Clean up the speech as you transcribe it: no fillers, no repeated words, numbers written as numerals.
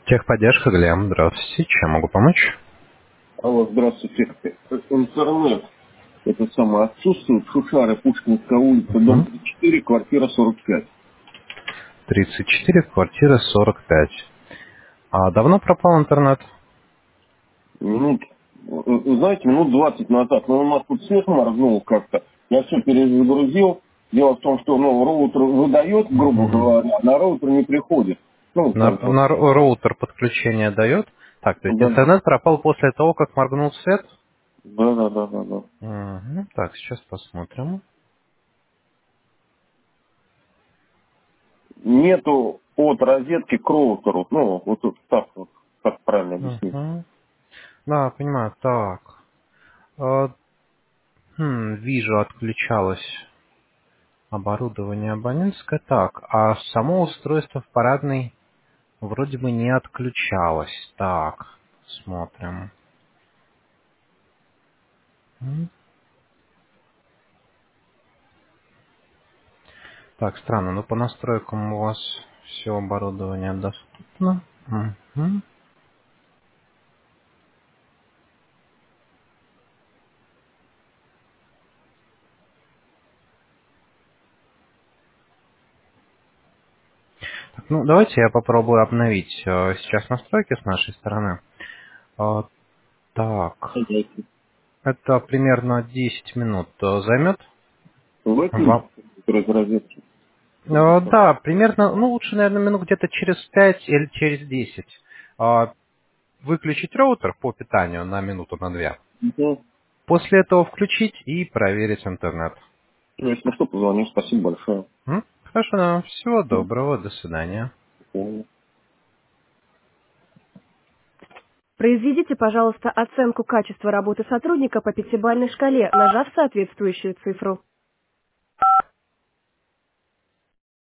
Техподдержка, Глеб. Здравствуйте. Чем могу помочь? Алло, здравствуйте. Интернет, это самое, отсутствует. Шушары, Пушкинская улица, дом Угу. 34, квартира 45. 34, квартира 45. А давно пропал интернет? Минут, вы знаете, минут 20 назад. Но у нас тут свет моргнул как-то. Я все перезагрузил. Дело в том, что роутер выдает, грубо Угу. говоря, а на роутер не приходит. Ну, На, как бы. на роутер подключение дает? Так, то есть Да, интернет пропал после того, как моргнул свет? да. Угу. Так, сейчас посмотрим. Нету от розетки к роутеру. Ну, вот, как правильно объяснить. Угу. Да, понимаю. Так. Э, вижу, отключалось оборудование абонентское. Так, а само устройство в парадной вроде бы не отключалось. Так, смотрим. Так, странно, но по настройкам у вас все оборудование доступно. Мгм. Так, ну, давайте я попробую обновить сейчас настройки с нашей стороны. А, так, это примерно 10 минут займет Выключить вам. из розетки. Да, примерно, ну, лучше, наверное, минут где-то через 5 или через 10. Выключить роутер по питанию на минуту, на 2. Ну, После этого включить и проверить интернет. если что, позвоню. Спасибо большое. Хорошо, да. Всего доброго, до свидания. Мгм. Произведите, пожалуйста, оценку качества работы сотрудника по пятибалльной шкале, нажав соответствующую цифру.